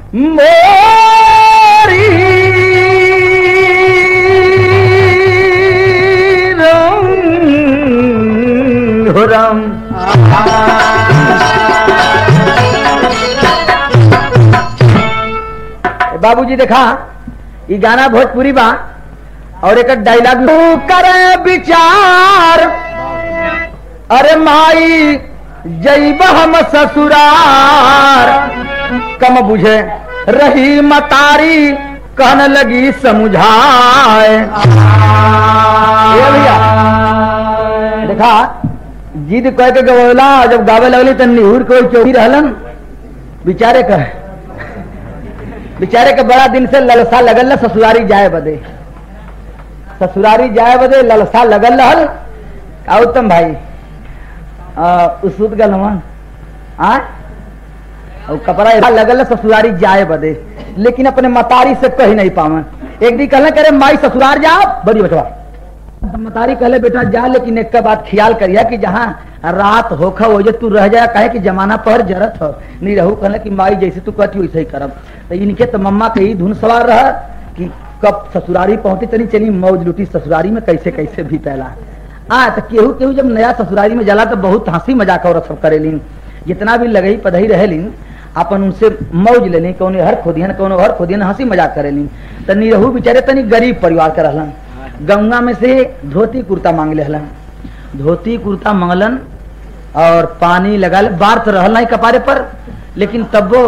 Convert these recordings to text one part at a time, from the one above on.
मोरी राम बाबूजी देखा ये गाना भोजपुरी बा और एक डायलॉग करे विचार अरे माई जैब हम ससुरार कम बुझे रही मतारी कहने लगी समझाए भैया देखा जिद कह के गवला जब गावे लगली तो निहुर कोई चौकी रहलन बेचारे के बड़ा दिन से ललसा लगल ससुरारी जाए बदे ललसा लगल रहल उत्तम भाई उसुत गल कपड़ा लगल ससुरारी जाए बदे लेकिन अपने मतारी से कही नहीं पावन। एक दिन कहले करे माई ससुरार जाओ बड़ी बटवा मतारी कहले बेटा जा लेकिन एक का बात ख्याल करिया कि जहाँ रात होखा हो जे तू रह जाए कहे कि जमाना पर जरत हो नहीं रहू कहले कि माई जैसे तू कहती वैसे ही करब। तो इनके तो मम्मा के ही धुन सवार रहा कि कब ससुरारी पहुंची तनी चली मौज लुटी ससुरारी में कैसे कैसे भी पहला तो केहू केहू जब नया ससुरारी में जाला तो बहुत हंसी मजाक और सब करेलिन जितना भी लगही पधही रहेलिन अपन उनसे मौज लेनी कौन हर खोदियन हंसी मजाक करेलिन। तो निरहू बेचारे तनी गरीब परिवार का रहलन गंगा में से धोती कुर्ता मांग लेहलन धोती कुर्ता मंगलन और पानी लगा ले बार तो रहल नहीं कपारे पर लेकिन तब वो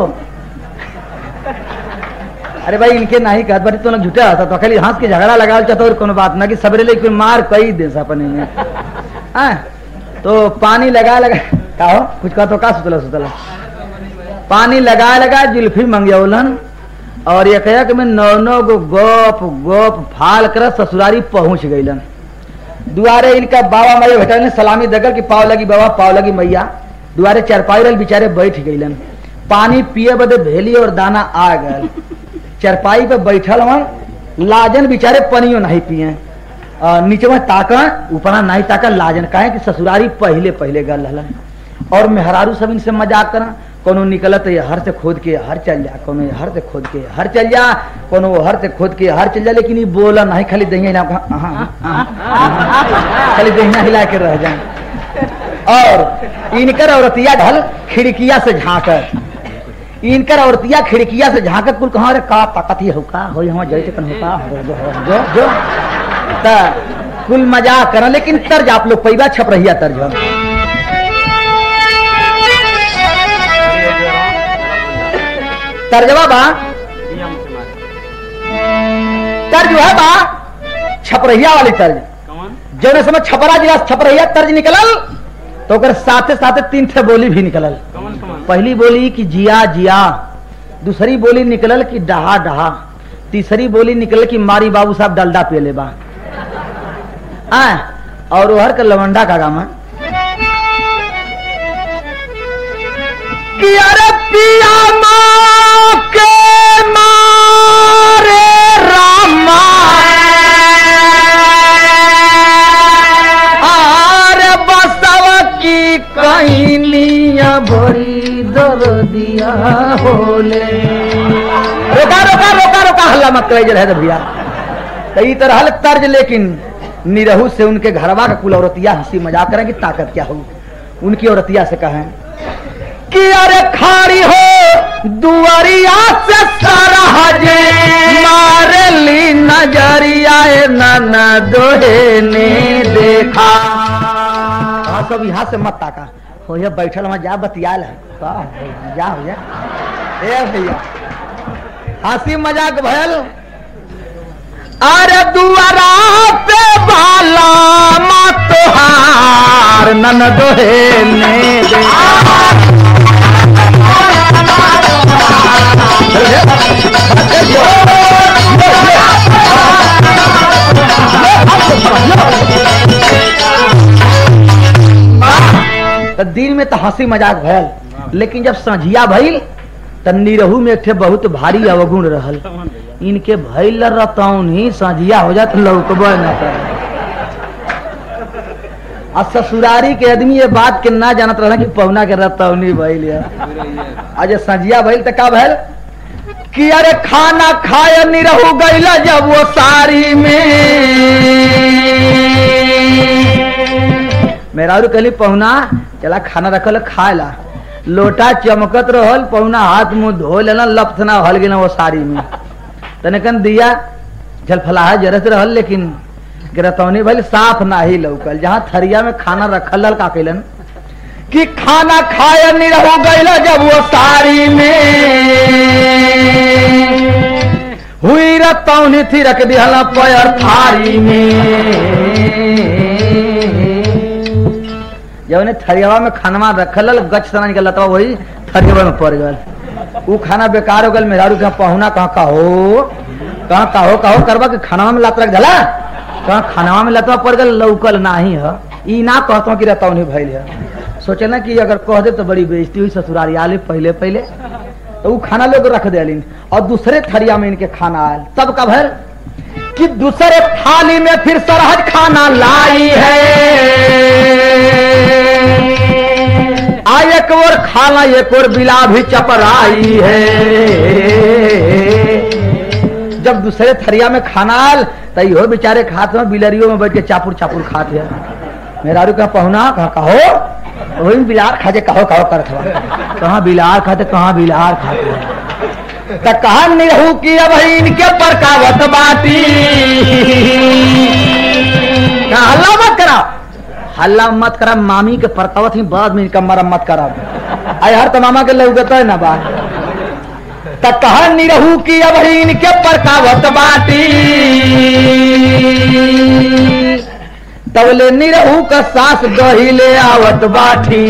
अरे भाई इनके नहीं कहत बारी तो लोग झूठा रहता तो खाली हंस के झगड़ा लगा चाहता और कोनो बात ना कि सबरे ले मार कई दे अपने तो पानी लगा का हो कुछ कहा तो का सुतला पानी लगा जुल्फी मंगौलन और ये कहा कि मैं नौ गो गोप फाल कर ससुरारी पहुंच गईलन। दुआरे इनका बाबा माई बेटा ने सलामी देकर कि पाव लगी बाबा पाव लगी मैया दुआरे चरपाई रल बेचारे बैठ गईलन। पानी पिए बदे भेली और दाना आ गए चरपाई पे बैठल हन लाजन बेचारे पनियो नहीं पिए नीचे में ताका ऊपर नहीं ताका लाजन कहे कि ससुरारी पहले गल हलन और मेहरारू सब इनसे मजाक करा कोनो निकलत ये हर से खोद के हर चल जा कोनो हर से खोद के हर चल जा कोनो हर से खोद के हर चल जा लेकिन ये बोला नहीं खाली दहिया खाली दहिया हिला के रह जाए। और इनकर औरतिया ढल खिड़किया से झांकर इनकर औरतिया खिड़किया से झांकर कुल कहा का ताकत हो का हो यहाँ जैसे कन होता जो कुल मजाक करा लेकिन तर्ज आप लोग पैबा छप रही तर्ज तर्जवा बा तर्ज है बा छपरहिया वाली तर्ज जो समय छपरा जिला छपरहिया तर्ज निकलल तो साथे साथे 3 ठे बोली भी निकलल। पहली बोली कि जिया जिया दूसरी बोली निकलल कि डहा डहा तीसरी बोली निकलल कि मारी बाबू साहब डलडा पे ले बा और हर का लवंडा का गामा कि अरे पिया के मारे रामा अरे बसव की कहिनिया भरी दर्दिया होले रोका हल्ला मत करे है भैया। कई तरह तर्ज लेकिन निरहू से उनके घरवा का कुल औरतिया हंसी मजाक करें कि ताकत क्या हो उनकी औरतिया से कहें कि अरे खाड़ी हो दुआरिया से सारा हजे मारे ली नजरिया नाना दोहे ने देखा सब यहाँ से मत ताका हो ये बैठल वहां जा बतियाल है जा हो जा ए भैया हंसी मजाक भयल। अरे दुआरा पे बाला मतहार नन दोहे ने देखा तो दिन में तो हंसी मजाक भयल लेकिन जब संझिया भइल तो निरहू में एक बहुत भारी अवगुण रहल इनके भइल रहताउन ही संझिया हो जात लौकबे न करे। आ ससुरारी के आदमी ये बात के ना जानत रहना कि पहुना के रहताउनी भइल आज संझिया भइल तो का भइल कि अरे खाना खाए निरहू गईला जब वो सारी में। मेरा कहली पहुना चला खाना रखल खाएला, लोटा चमकत रहल, पहुना हाथ मुंह धो लेना, लपसना हल गया वो साड़ी में। तनिकन दिया जलफलाहा जरत रहल, लेकिन गिरतौनी भले साफ ना ही लौकल। जहाँ थरिया में खाना रखल का कैलन कि खाना खाए निरहू गईला जब वो साड़ी में। हुई रतौनी थी रख दिहला पैर थारी में। जब उन्हें थरियावा में खाना रखल गच सना निकल था, वही थरियावा में पड़ गल। वो खाना बेकार हो गल। मेहरारू कहा पहुना कहाँ कहो करवा के खाना में लात रख धला, कहाँ खाना में लतवा पड़ गल, लौकल नाही है। ई ना कहता कि रतौनी भइल है। सोचे ना कि अगर कह दे तो बड़ी बेइज्जती हुई ससुरारी आले पहले तो वो खाना लोग रख दिलिन और दूसरे थरिया में इनके खाना आयल। तब का भर कि दूसरे थाली में फिर सरहद खाना लाई है। एक और खाना एक और बिला भी चपराई है। जब दूसरे थरिया में खाना आयल तो यो बेचारे खाते हैं, बिलरियों में बैठ के चापुर चापुर खाते हैं। मेहरारू कहा पहुना कहो वही बिलार खाते कहो करत हुआ, कहाँ बिलार खाते तो कहा निरहू की अब इनके पर कावत बाटी। हल्ला मत करा मामी के परकावत ही बाद में इनका मरम्मत करा। आय हर तमामा के लगता है ना बात। तो कहा निरहू की अब इनके पर कावत बाटी। तबले निरहू का सास दही ले आवत बाठी।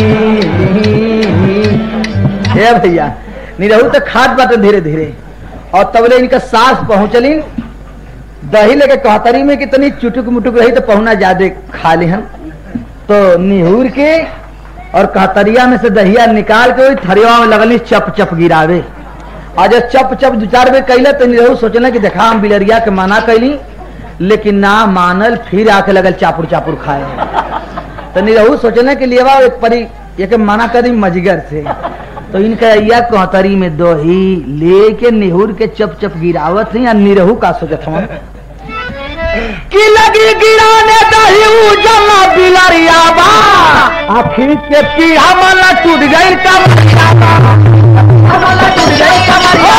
हे भैया निरहू तो खात बाटे धीरे धीरे, और तबले इनका सास पहुंचली दही लेके कहतरी में कितनी चुटुक मुटुक रही तो पहुना ज्यादा खा ली हम। तो निहूर के और कहतरिया में से दहिया निकाल के थरिया में लगली चप चप गिरावे। और जब चप चप दो चार बेर कैले तो निरहू सोचना कि देखा हम बिलरिया के मना कैली, लेकिन ना मानल, फिर आके लगल चापुर चापुर खाए। तो निरहू सोचने के लिए एक परी एक मना करी मजगर से। तो इनका या कहतरी में दही लेके निहुर के चप चप गिरावत है। या निरहू का सोचत हम कि लगी गिराने दही जमा बिलरिया बा, आखिर के पीढ़ा माला टूट गई कमरिया बा, माला टूट गई कमरिया।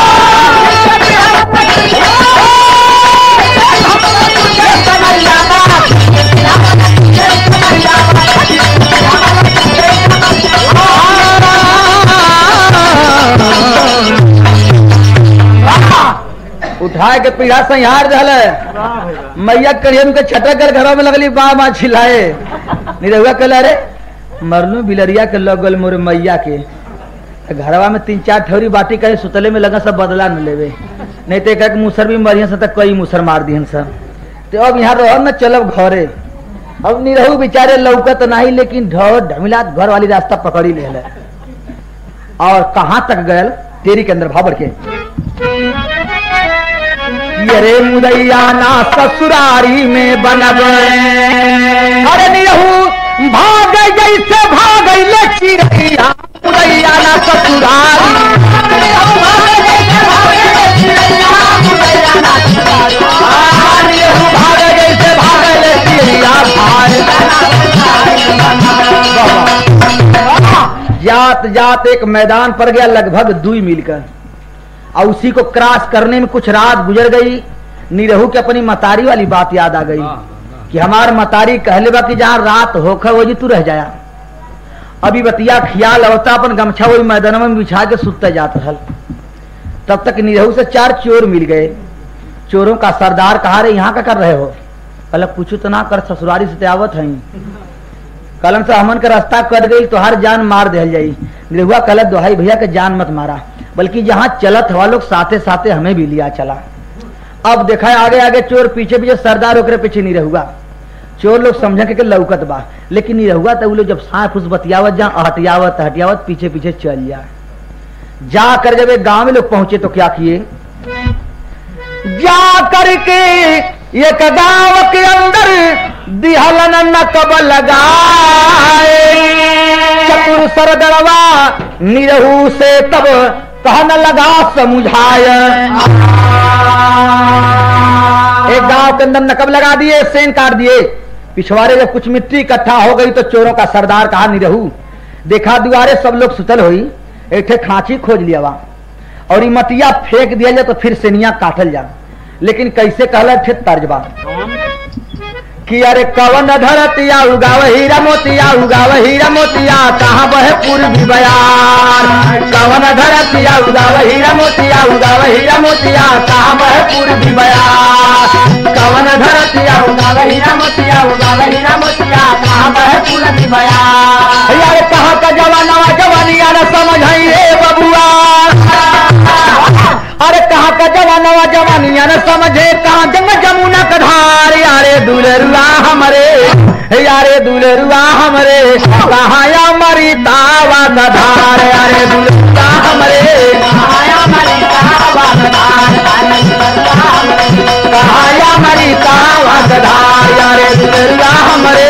उठा के पीढ़ा संहार दल मैया करियन के छटक कर घरों में लगली बा माँ छिलाए। निरहुआ कहला अरे मरलू बिलरिया के लगल मोर मैया के घरवा में 3-4 ठौरी बाटी कहे सुतले में लगा सब बदला न लेवे, नहीं तो एक मुसर भी मरियन से तक कई मुसर मार दिहन सब। तो अब यहाँ रह न चलब घरे। अब निरहू बेचारे लौकत नहीं, लेकिन ढोर ढमिला घर वाली रास्ता पकड़ी ले और कहाँ तक गयल तेरी के अंदर भाबर के अरे मुदैया ना ससुरारी में बनब। अरे निरहू भाग जैसे भाग ले चिड़ैया, मुदैया ना ससुरारी। भाग जैसे भाग ले चिड़ैया, जात जात एक मैदान पर गया लगभग 2 मील का, और उसी को क्रॉस करने में कुछ रात गुजर गई। निरहू की अपनी मतारी वाली बात याद आ गई कि हमार मतारी कहले बा कि जहाँ रात होकर वो जी तू रह जाया। अभी बतिया खियाल होता अपन गमछा वही मैदान में बिछा के सुतते जाता था। तब तक निरहू से 4 चोर मिल गए। चोरों का सरदार कहा रे यहाँ का कर रहे हो? कल पूछू तो ना कर, ससुरारी से आवत है। कलन से हमन का रास्ता कट गई तो हर जान मार दे जाई। निरहुआ कल दोहाई भैया के जान मत मारा, बल्कि जहाँ चलत हवा लोग साथे साथे हमें भी लिया चला। अब देखा है आगे आगे चोर, पीछे पीछे सरदार होकर पीछे नहीं रहुआ। चोर लोग समझे के लौकत बा, लेकिन नहीं रहुआ तो वो लोग जब सांप उस बतियावत जहाँ हटियावत हटियावत पीछे पीछे चल जाकर जब एक गांव में लोग पहुंचे तो क्या किए, जा करके एक गांव के अंदर दिहलन नकब लगाए। चतुर सरदरवा निरहू से तब कहने लगा समझाय। एक गांव के अंदर नकब लगा दिए, सेन काट दिए। पिछवाड़े जब कुछ मिट्टी इकट्ठा हो गई तो चोरों का सरदार कहा निरहू, देखा दुआरे सब लोग सुतल हुई, एक ठे खांची खोज लिया वा और मटिया फेंक दिया जाए तो फिर सेनिया काटल जा। लेकिन कैसे कहला थे तर्जबा कि अरे कवन धरतिया उगाव हीरा मोतिया, उगाव हीरा मोतिया कहाँ बहे पूर्वी बयार। कवन धरतिया उगाव हीरा मोतिया, उगाव हीरा मोतिया कहाँ बहे पूर्वी बयार। कवन धरतिया उगाव हीरा मोतिया, उगाव हीरा मोतिया कहाँ बहे पूर्वी बयार। यार कहाँ का जवाना जवानिया न समझ रे बबुआ, अरे कहाँ का जवाना जवानिया न समझे, कहाँ जंग जमुना का धार। यारे दुलरुआ हमरे, यारे दुलरुआ हमरे कहाँ या मरी तावा का धार। यारे दुलरुआ हमरे कहाँ या मरी तावा का धार, कहाँ या मरी तावा का धार। यारे दुलरुआ हमरे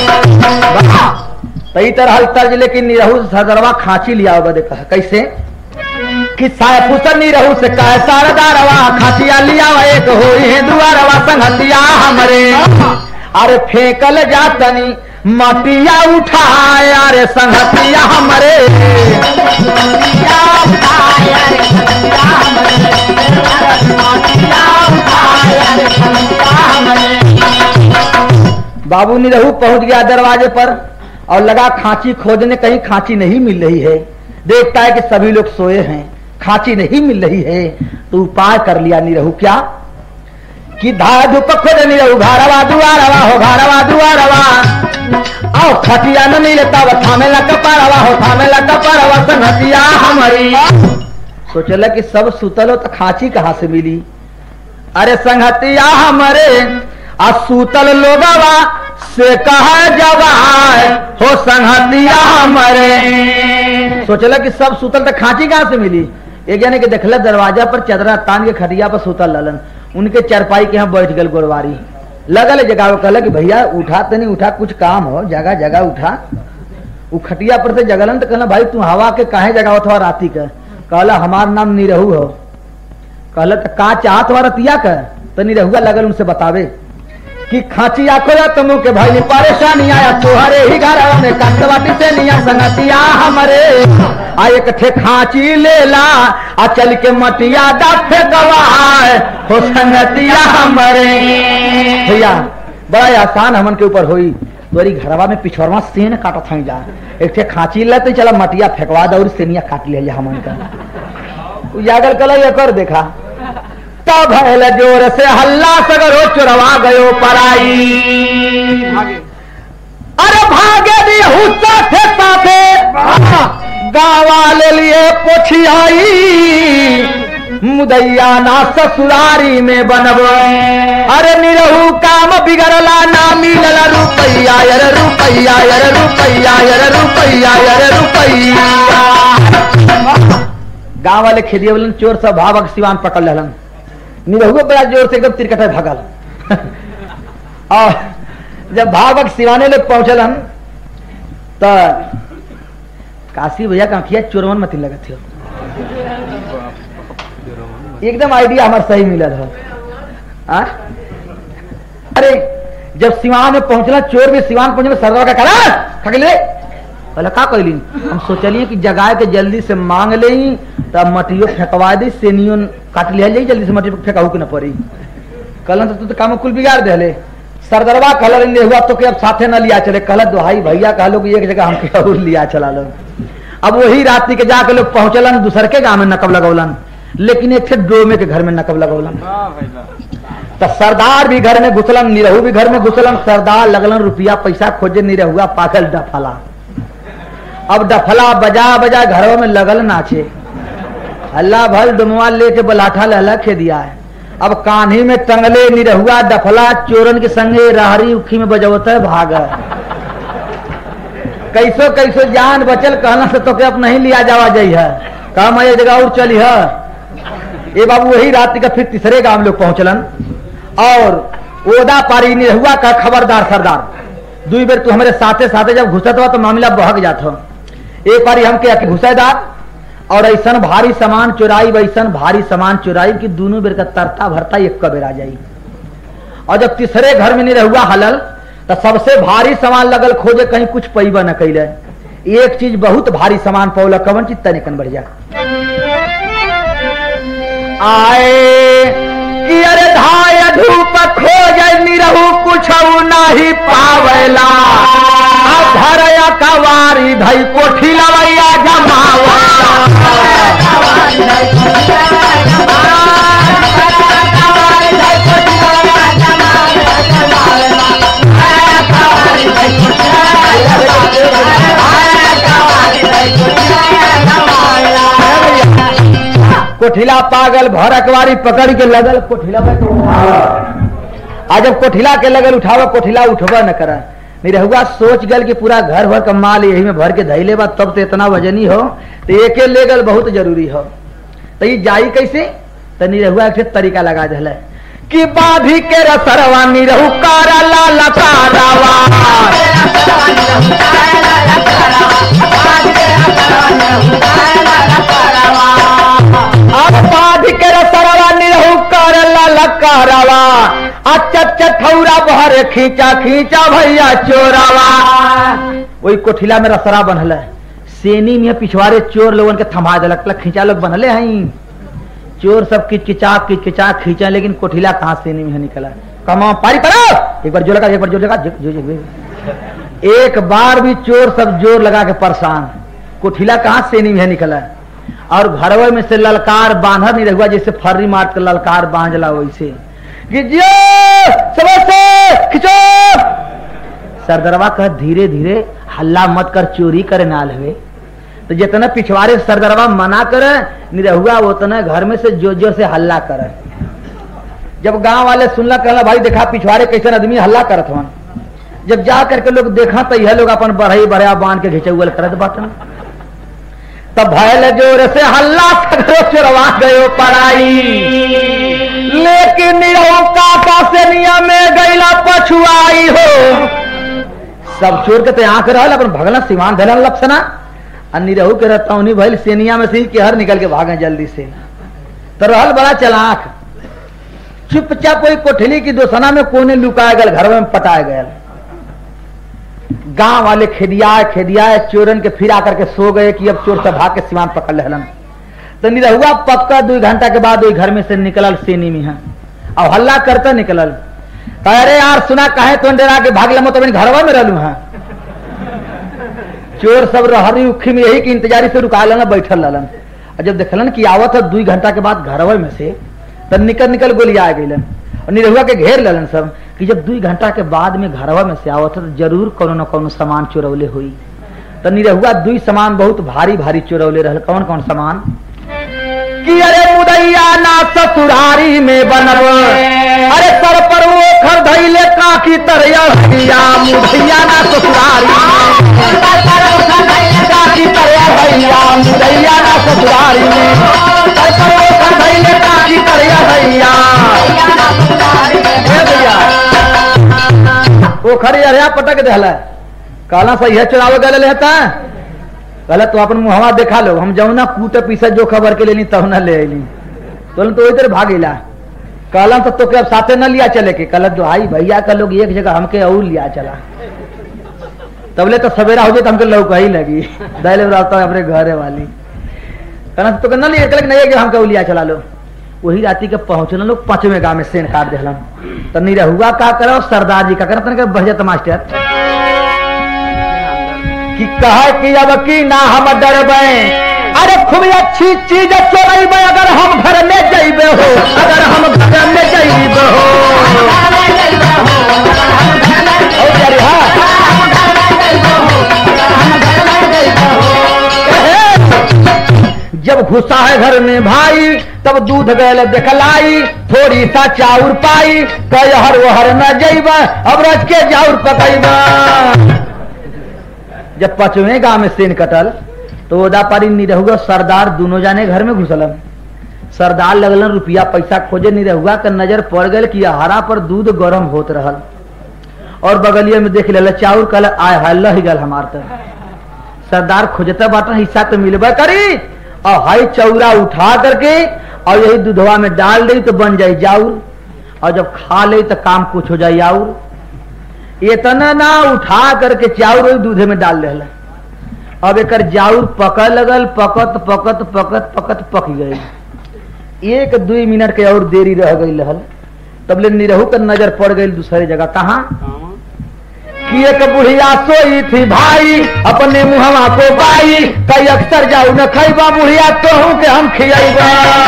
तई तरह तर्ज लेकिन निरहू सरदरवा खांची लिया बदे कहा कैसे कि फुसन निरहू से कहे सरदारवा खांचिया लिया एक होई है दुआरवा संगतिया हमरे। अरे फेंकल जातनी मटिया उठाए, अरे संगतिया हमरे बाबू निरहू पहुंच गया दरवाजे पर और लगा खांची खोजने, कहीं खांची नहीं मिल रही है। देखता है कि सभी लोग सोए हैं, खांची नहीं मिल रही है तो उपाय कर लिया निरहू क्या कि धार धूप खोज निरहू घारवा दुआरवा हो, घारवा दुआरवा आओ खटिया न मिलता वो थामे ला कपारवा हो, थामे ला कपारवा संगतिया हमारी। सोचला कि सब सुतल हो तो खांची कहाँ से मिली। अरे संगतिया हमारे आ सुतल लोगवा से कहा जवाय हो संगतिया हमारे। सोचला कि सब सुतल तो खांची कहाँ से मिली। एक जाने के देखल दरवाजा पर चदरा तान के खटिया पर सुतल ललन, उनके चरपाई के यहाँ बैठ गल गोरवारी लगल जगह। कहला कि भैया उठा तो नहीं उठा, कुछ काम हो, जगह जगह उठा। वो खटिया पर से जगलन तो कहला भाई तू हवा के काहे जगह था राती का। कहला हमार नाम निरहू हो। कहला तो का चाहत हुआ रतिया का, तो निरहुआ लगल उनसे बतावे कि खांची आखो या तुम के भाई परेशानी आया तोहरे ही घर में कंटवाटी से निया संगतिया हमरे। आ एक ठे खांची ले ला आ चल के मटिया डाफे गवाए हो संगतिया हमरे। भैया बड़ा आसान हमन के ऊपर होई, तोरी घरवा में पिछड़वा सेन काटत हई जा, एक ठे खांची ले तो चला मटिया फेंकवा दे और सेनिया काट लिया हमन का। उजागर कल ये कर देखा तब भैल जोर से हल्ला सगरो चुरवा गयो पराई। अरे भागे निरहू साथे साथे गावा ले लिए पोछियाई, मुदैया ना ससुरारी में बनब। अरे निरहू काम बिगड़ला ना मिलला रुपैया, अरे रुपैया, अरे रुपैया, अरे रुपैया, अरे रुपैया। गाँव वाले खेदिए बोलन चोर सब भावक सिवान पकड़ लेलन। निरहुआ बड़ा जोर से एकदम तिरकटा भगल और जब भावक सिवाने लोग पहुंचलन तो काशी भैया का आंखिया चोरवन मत लगा थे। एकदम आइडिया हमारा सही मिला था। अरे जब सिवान में पहुंचला चोर भी सिवान पहुंचल सरदार का करा खगले कहला का कहली हम सोचलिए कि जगाए के जल्दी से मांग ले तब मटियो फेंकवा दी, सेनियो काट लिया जाई, जल्दी से मटियो फेंकाऊ के न पड़ी। कहलन तो तू तो काम कुल बिगाड़ देले। सरदरवा कहल ने हुआ तो के अब साथे न लिया चले। कहल दोहाई भैया कहलो कि एक जगह हमके और लिया चला लो। अब वही रात्रि के जाके लोग पहुंचलन दूसर के गांव में नकब लगौलन, लेकिन एक थे डोमे के घर में नकब लगौलन। तो सरदार भी घर में घुसलन, निरहू भी घर में घुसलन। सरदार लगलन रुपया पैसा खोजे, निरहुआ पागल डफला। अब डफला बजा बजा घरों में लगल नाचे, अल्लाह भल दुमवा लेके बलाठा लहला खे दिया है। अब कान्ही में टंगले निरहुआ डफला चोरन के संगे राहरी उखी में बजवता है भाग। कैसो कैसो जान बचल, कहना से तो के अब नहीं लिया जावा जाई है, कहा मैं जगह और चली है। ये बाबू वही रात का फिर तीसरे गांव लोग पहुंचलन और ओदा पारी निरहुआ का खबरदार सरदार दुई बेर तू हमारे साथे साथे जब घुसत हुआ तो मामला बहक जात हो। एक बारी हम के घुसेदार और ऐसा भारी सामान चुराई वैसा भारी सामान चुराई कि दोनों बेर का तरता भरता एक बेर आ जाई। और जब तीसरे घर में नहीं रहुआ हलल तो सबसे भारी सामान लगल खोजे, कहीं कुछ पैबा न कैले। एक चीज बहुत भारी सामान पौला, कवन चीज तनिकन बढ़िया आए कि अरे धाय धूप खोज निरहु कुछ नहीं पावेला, धरया कवारी धई कोठी लवैया जमावला। कोठिला पागल भर अकवारी पकड़ के लगल कोठिला पे आज जब कोठिला के लगल उठावा, कोठिला उठवा न करा। निरहुआ सोच गल कि पूरा घर भर का माल यही में भर के धैले बा, तब तो इतना वजनी हो तो एके ले गल बहुत जरूरी हो। तो ये जाई कैसे? तो निरहुआ एक तरीका लगा दिल कि बाधी के रसरवा निरहु कारा लाला कारावा, अब बाधी के रसरवा निरहु कारा लाला कारावा, अच्छा ठौरा बहर खींचा खींचा भैया चोरावा। वही कोठिला में रसरा बनल है, सेनी में पिछवाड़े चोर लोगन के थमा दिलक, खींचा लोग बनले हैं। चोर सब किचकिचा खींचा, लेकिन कोठिला कहाँ सेनी में निकला। कमा पारी तरफ एक बार जो लगा, एक बार जो लगा, एक बार भी चोर सब जोर लगा के परेशान। कोठिला कहाँ सेनी में निकला। और घरवे में से ललकार बांधा नहीं रहुआ, जैसे फर्री मार कर ललकार बांधला वैसे खिंचो। सरदरवा कह धीरे धीरे हल्ला मत कर, चोरी करे नाल हुए। तो जितना पिछवाड़े सरदरवा मना करे निरहुआ उतना घर में से जोर जोर से हल्ला करे। जब गांव वाले सुनला कहला भाई देखा पिछवाड़े कैसे आदमी हल्ला करत हन। जब जा करके लोग देखा तो यह लोग अपन बढ़ई बढ़िया बांध के घिचौल करत बाटन। तब भयल जोर से हल्ला चोरवा गयो पराई, लेकिन निरहु काका से नियम में गईला पछुआई हो। सब चोर के आंख रहल अपन भगला सीमान धरल लपसना, निरहु के रहता उन्हीं भइल सेनिया में से ही केहर निकल के भागे जल्दी से। तो रहल बड़ा चलाक, चुपचाप कोई कोठली की दोसना में कोने लुकाए गल, घर में पटाए गए। गांव वाले खेदियाए चोरन के फिर आकर के सो गए कि अब चोर सब भाग के सीमान पकड़ लेहलन। तो निरहुआ पक्का 2 घंटा के बाद वही घर में से निकलल सेनी में है, और हल्ला करता निकलल। अरे यार सुना कहे तो डरा के भाग लमो, तो घरवा में रहलू है। चोर सब रहरी उखी में यही की इंतजारी से रुका लेना बैठल रहलन। और जब देखलन कि आवत है 2 घंटा के बाद घरवा में से, तब निकल गोलिया गईलन और निरहुआ के घेर लेलन सब कि जब 2 घंटा के बाद में घरवा में से आवत है तो जरूर कोनो न कोनो सामान चोरौले हुई। तो निरहुआ 2 सामान बहुत भारी भारी चोरौले रहल। कौन कौन सामान? कि अरे मुदैया ना ससुरारी में बनब, अरे सर पर वो खर धैले काकी तरया भैया, मुदैया ना ससुरारी में काकी तरया भैया, मुदैया ना ससुरारी में सर पर वो खर धैले काकी तरया भैया। वो खरी अरिया पटक देला, कहला सही है चुराव गले लेता कहला तो अपन मुहवा देखा लो, हम जौना कूट पीछे जो खबर के लेनी तब न ले अली। तो इधर भागेला, कहला तो के अब साथे न लिया चले के, कहला भाई भैया का लोग एक जगह हमके और लिया चला। तबले तो सवेरा हो जाए तो हमके लौका ही लगी दहले रहता अपने घरे वाली, कहला तो न लिया चले नहीं हमके और लिया चला लो। वही राती के पहुंचल लोग 5वें गांव में सेन काट दिलन। तो निरहुआ का करो, सरदार जी का करो, तनिक बहजत मास्टर कि कहे कि अब की ना हम डरबे, अरे खूब अच्छी चीज चोरबे अगर हम घर में जइबे हो, अगर हम घर में जइबे हो। जब घुसा है घर में भाई तब दूध गैल देखलाई, थोड़ी सा चाउर पाई, कह हर वहर न जइबा, अब रच के चाउर पकइबा। जब 5वें गांव में सेन कटल तो ओदा पारी निरहुआ सरदार दोनों जाने घर में घुसलन। सरदार लगलन रुपया पैसा खोजे, निरहुआ का नजर पड़ गल कि हरा पर दूध गरम होत रहल और बगलिया में देख ले चाउर, कल आय हल्ला ही गल हमार। तो सरदार खोजता बाटा हिस्सा तो मिलबा करी, और हाई चौरा उठा करके और यही दूधवा में डाल दे तो बन जाए जाऊर, और जब खा ले तो काम कुछ हो जाए आउर। इतना ना उठा करके चाउर दूधे में डाल दे। अब एक जाउर पक लगल, पकत पकत पकत पकत पक गए। 1-2 मिनट के और देरी रह गई रहल, तब ले निरहू का नजर पड़ गई दूसरी जगह। कहा कि एक बुढ़िया सोई थी भाई, अपने मुहवा को पाई, कई अक्सर जाऊ न खैबा बुढ़िया तो हूं के हम खियाईबा।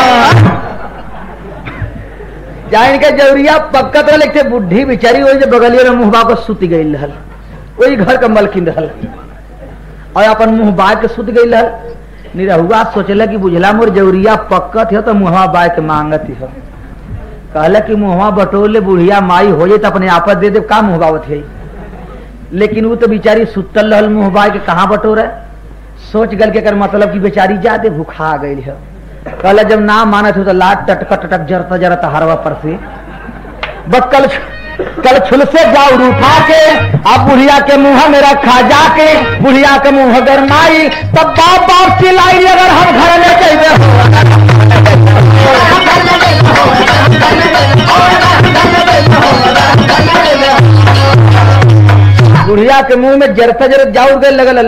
जान के जौरिया पक्कत वाले थे, बुढ़ी बेचारी वही जो बगलिया में मुहबा को सुत गई रहल, वही घर का मलकिन रहल, और अपन मुंह बाय के सुत गई रहल। निरहुआ सोचला कि बुझला मोर जौरिया पक्कत है तो मुहवा बाय के मांगत है। कहला कि मुहवा बटोले बुढ़िया माई हो जाए तो अपने आपत दे दे, का मुहबावत है। लेकिन वो तो बेचारी सुतल रहल मुंह बाय के, कहाँ बटोरे। सोच गल के कर मतलब कि बेचारी ज्यादा भूखा गई है। कहला जब ना मानत हो तो लाट टटक टटक जरता जरता हरवा पर से बस कल छुल से जाऊर उठा के अब बुढ़िया के मुंह में रखा जाके, बुढ़िया के मुंह गरमाई, तब बाप बाप चिल्लाई अगर हम घर में चाहिए। बुढ़िया के मुंह में जरता जरत जाऊर गए लगल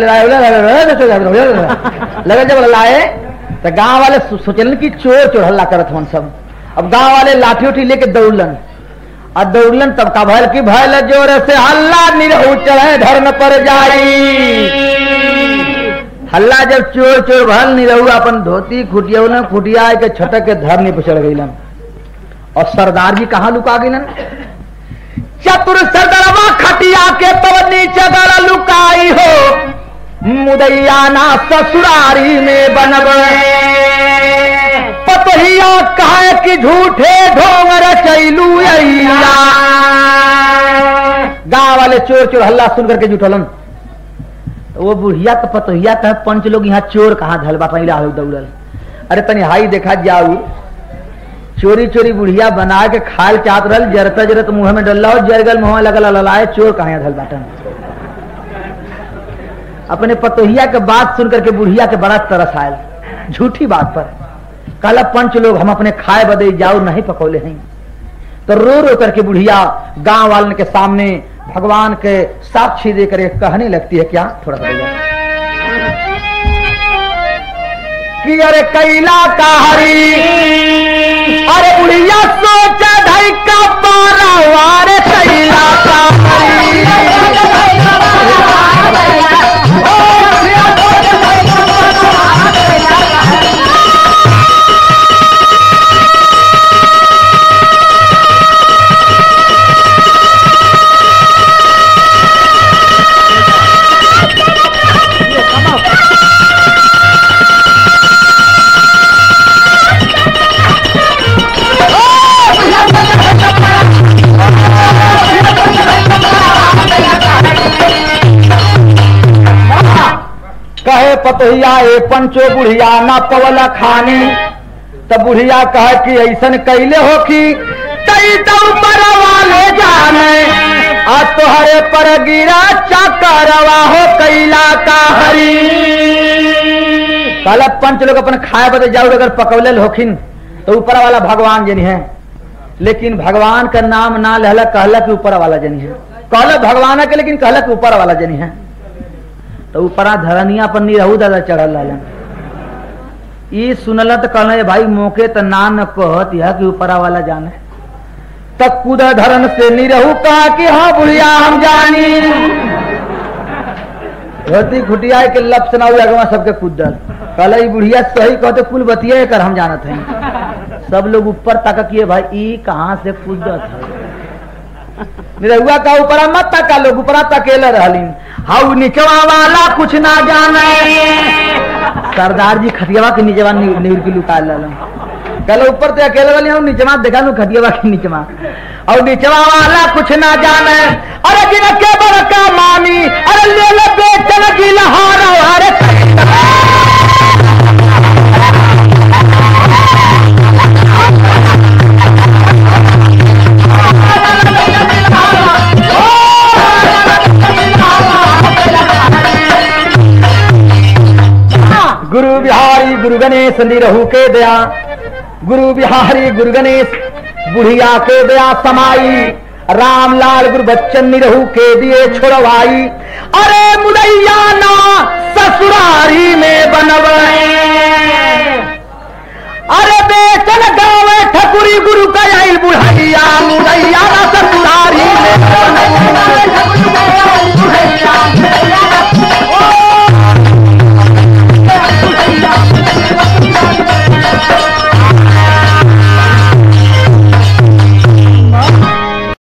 जब लाए तो गांव वाले सोचलन कि चोर चोर हल्ला करत हन सब। अब गांव वाले लाठी उठी लेके दौड़लन, और दौड़लन तब का भल की भल जोर से हल्ला निरहू चढ़े धर्म पर जाई। हल्ला जब चोर चोर भल निरहू अपन धोती खुटिया खुटिया के छटक के धरने पर चढ़ गईलन। और सरदार जी कहाँ लुका गईलन। चतुर सरदारवा खटिया के तब नीचे गड़ा लुकाई हो, मुदैया ना ससुरारी में बनब। पतहिया कहे कि झूठे ढोंग रचैलू। गांव वाले चोर चोर हल्ला सुन करके जुटलन। वो बुढ़िया तो पतहिया कहे पंच लोग यहाँ चोर कहाँ धलबा पहला दौड़ल। अरे तनी हाई देखा जाऊ, चोरी चोरी बुढ़िया बना के खाल चाहत रहल, जरता जरत मुंह में डल्ला और जरगल मुंह लगल ललाए, चोर कहाँ धल बाटन। अपने पतोहिया के बात सुन करके बुढ़िया के बड़ा तरस आयल झूठी बात पर। कहला पंच लोग हम अपने खाए बदे जाओ नहीं पकौले हैं। तो रो रो करके बुढ़िया गांव वालन के सामने भगवान के साक्षी देकर कहने लगती है। क्या थोड़ा कि अरे कैला का हरी, अरे बुढ़िया सोचा ढाई का पारावारे कैला का हरी। कहे पतोहिया ए पंचो बुढ़िया ना पवला खाने। तब बुढ़िया कहे कि ऐसन कैले हो कि तई तो ऊपर वाले जाने, आज तोहरे पर गिरा चकरवा हो कैला का हरी। कहला पंच लोग अपन खाए बदे जाओ, अगर पकौले होखिन तो ऊपर वाला भगवान जनी है। लेकिन भगवान का नाम ना लहला, कहला कि ऊपर वाला जनी है। कहला भगवान के, लेकिन कहला कि ऊपर वाला जनी है। तो ऊपरा धरनिया पर निरहू दादा चढ़ल लालन। ये सुनल तो कहना भाई मौके तो ना न कहत यह कि ऊपरा वाला जाने। तब कूद धरन से निरहू कहा कि हाँ बुढ़िया हम जानी। धोती खुटिया के लब सुना अगवा सबके कूदल। कहला ई बुढ़िया सही कहते कुल बतिया कर हम जानत हैं। सब लोग ऊपर तक किए भाई ई कहाँ से कूदत है। निरहुआ का ऊपरा मत तका, लोग ऊपरा तकेले रहलीन। हाउ निचवा वाला कुछ ना जाने। सरदार जी खटियावा के नीचवा नीर की लुका लालन। कहले ऊपर तो अकेले वाली हूँ, नीचवा देखा लू खटियावा के नीचवा। और नीचवा वाला कुछ ना जाने। अरे जिनके बड़का मानी, अरे ले ले बेचन की लहारा। अरे गुरु बिहारी गुरु गणेश निरहु के दया, गुरु बिहारी गुरु गणेश बुढ़िया के दया समाई, रामलाल गुरु बच्चन निरहु के दिए छोड़वाई। अरे मुदैया ना ससुरारी में बनवे, अरे बेचन गावे